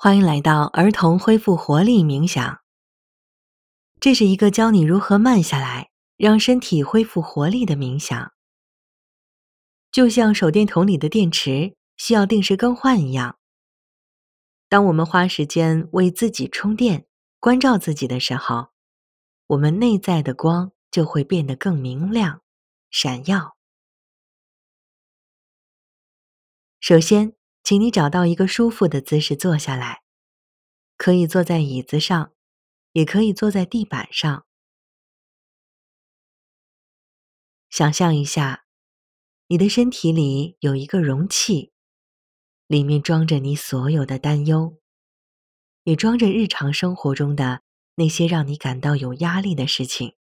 欢迎来到儿童恢复活力冥想。这是一个教你如何慢下来，让身体恢复活力的冥想。就像手电筒里的电池需要定时更换一样，当我们花时间为自己充电，关照自己的时候，我们内在的光就会变得更明亮、闪耀。首先，请你找到一个舒服的姿势坐下来，可以坐在椅子上，也可以坐在地板上。想象一下，你的身体里有一个容器，里面装着你所有的担忧，也装着日常生活中的那些让你感到有压力的事情。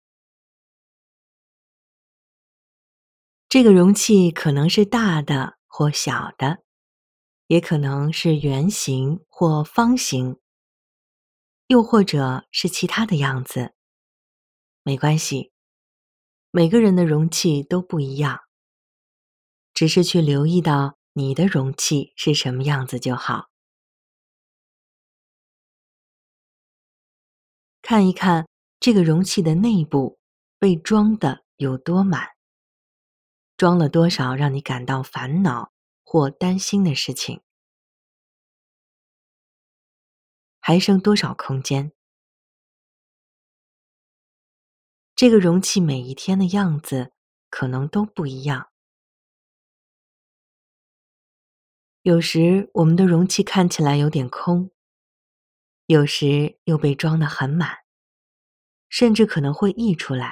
这个容器可能是大的或小的，也可能是圆形或方形，又或者是其他的样子。没关系，每个人的容器都不一样，只是去留意到你的容器是什么样子就好。看一看这个容器的内部被装的有多满，装了多少让你感到烦恼或担心的事情，还剩多少空间。这个容器每一天的样子可能都不一样。有时我们的容器看起来有点空，有时又被装得很满，甚至可能会溢出来。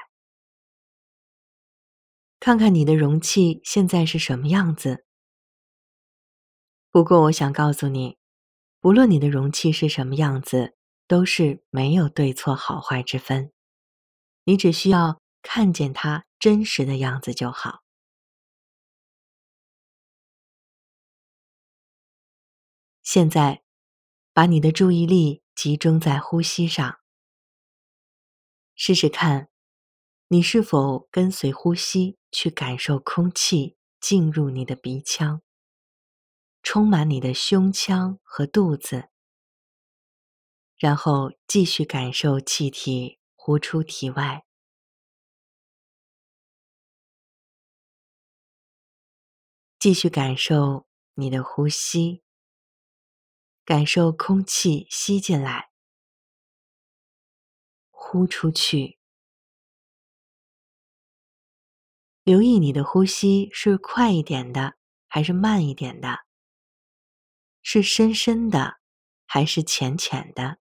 看看你的容器现在是什么样子。不过我想告诉你，不论你的容器是什么样子，都是没有对错好坏之分。你只需要看见它真实的样子就好。现在，把你的注意力集中在呼吸上。试试看，你是否跟随呼吸去感受空气进入你的鼻腔，充满你的胸腔和肚子，然后继续感受气体呼出体外。继续感受你的呼吸，感受空气吸进来，呼出去。留意你的呼吸是快一点的，还是慢一点的？是深深的，还是浅浅的？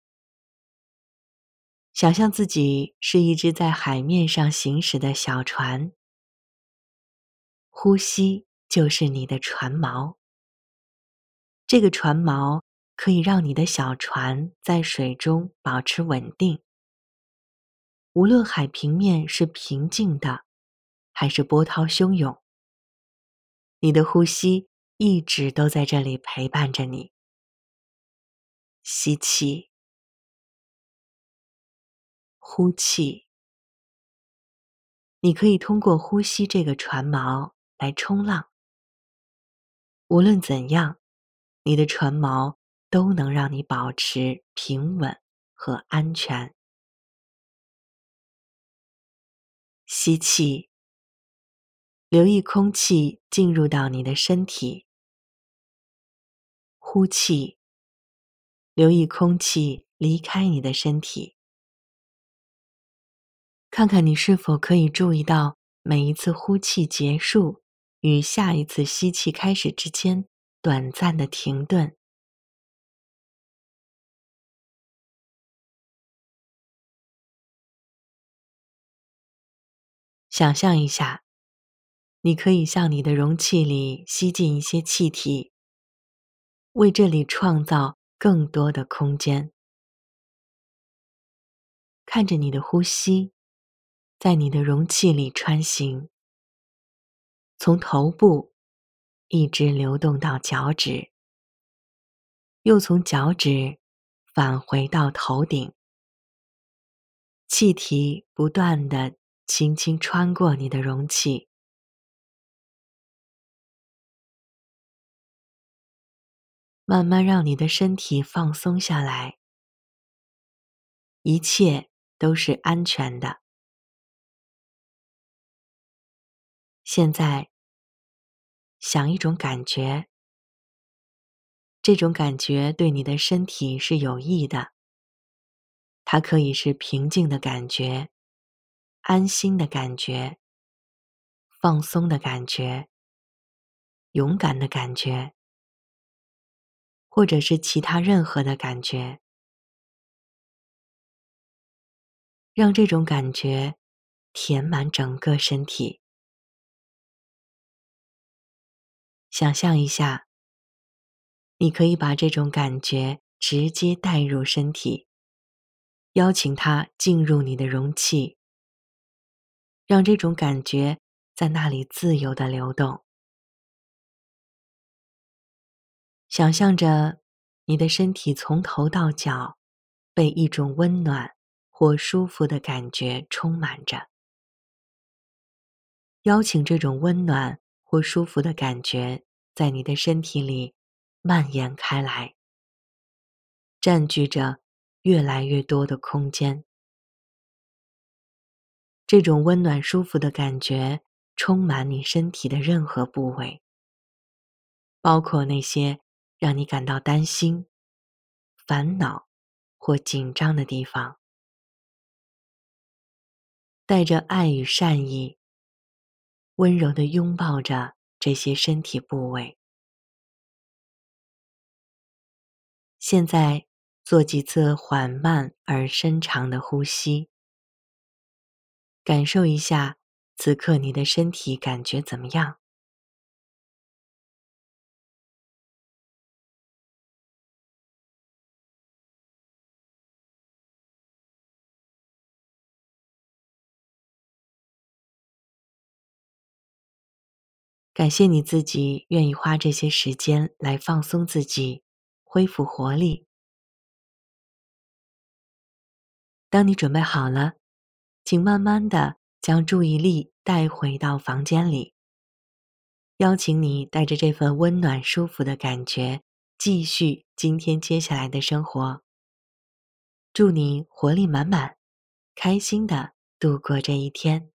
想象自己是一只在海面上行驶的小船，呼吸就是你的船锚。这个船锚可以让你的小船在水中保持稳定。无论海平面是平静的，还是波涛汹涌，你的呼吸一直都在这里陪伴着你。吸气，呼气。你可以通过呼吸这个船锚来冲浪。无论怎样，你的船锚都能让你保持平稳和安全。吸气，留意空气进入到你的身体。呼气，留意空气离开你的身体。看看你是否可以注意到每一次呼气结束与下一次吸气开始之间短暂的停顿。想象一下，你可以向你的容器里吸进一些气体，为这里创造更多的空间。看着你的呼吸，在你的容器里穿行，从头部一直流动到脚趾，又从脚趾返回到头顶。气体不断地轻轻穿过你的容器。 慢慢让你的身体放松下来，一切都是安全的。现在，想一种感觉，这种感觉对你的身体是有益的。它可以是平静的感觉、安心的感觉、放松的感觉、勇敢的感觉，或者是其他任何的感觉。让这种感觉填满整个身体。想象一下，你可以把这种感觉直接带入身体，邀请它进入你的容器，让这种感觉在那里自由地流动。想象着你的身体从头到脚被一种温暖或舒服的感觉充满着，邀请这种温暖或舒服的感觉在你的身体里蔓延开来，占据着越来越多的空间。这种温暖舒服的感觉充满你身体的任何部位，包括那些让你感到担心、烦恼或紧张的地方。带着爱与善意，温柔地拥抱着这些身体部位。现在做几次缓慢而深长的呼吸，感受一下此刻你的身体感觉怎么样？感谢你自己愿意花这些时间来放松自己，恢复活力。当你准备好了，请慢慢地将注意力带回到房间里，邀请你带着这份温暖舒服的感觉，继续今天接下来的生活。祝你活力满满，开心地度过这一天。